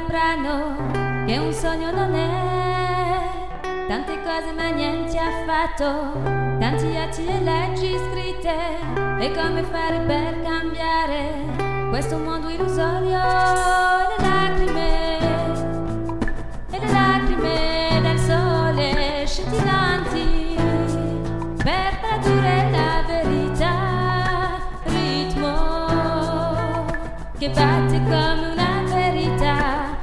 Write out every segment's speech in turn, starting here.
saprano che un sogno non è. Tante cose ma niente affatto, tanti atti e leggi scritte, e come fare per cambiare questo mondo illusorio. E le lacrime del sole scintillanti per tradurre la verità. Ritmo che batte come una verità,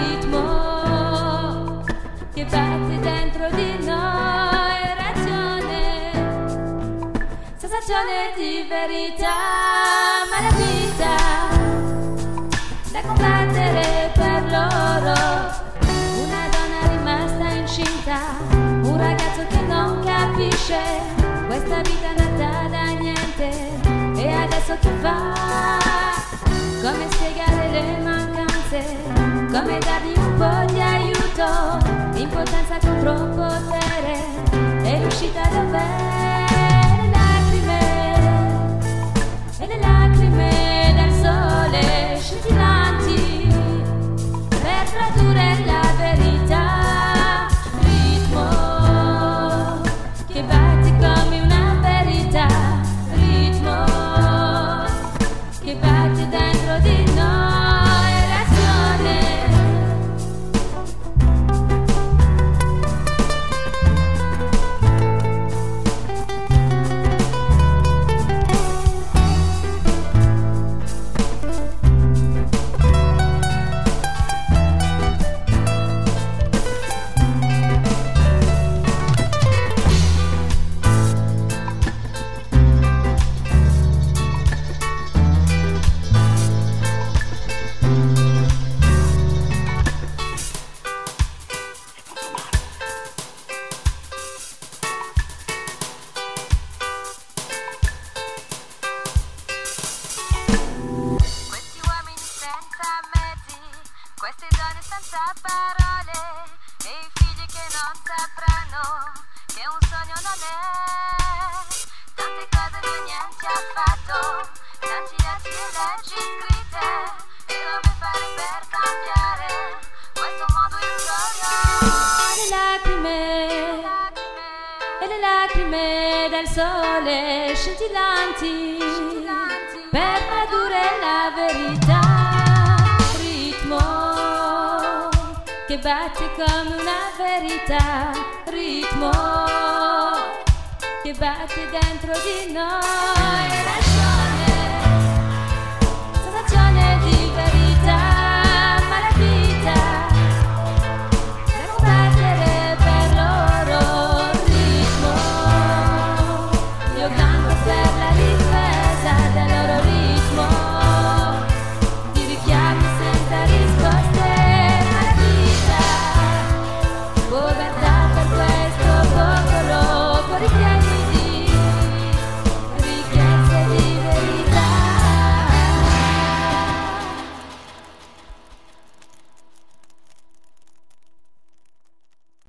ritmo che batte dentro di noi, ragione, sensazione di verità, ma la vita da combattere per loro. Una donna rimasta incinta, un ragazzo che non capisce questa vita nata da niente, e adesso che fa? Come spiegare le mancanze, come dargli un po' di aiuto, impotenza contro potere, e l'uscita dov'è? E le lacrime del sole scintillanti per tradurre la verità. Ritmo che batte come una verità, ritmo che batte dentro di noi, ragione. Queste donne senza parole e i figli che non sapranno che un sogno non è. Tante cose ma niente affatto, tanti atti e leggi scritte, e come fare per cambiare questo mondo illusorio. E le lacrime del sole scintillanti per tradurre la verità. Che batte come una verità, ritmo che batte dentro di noi.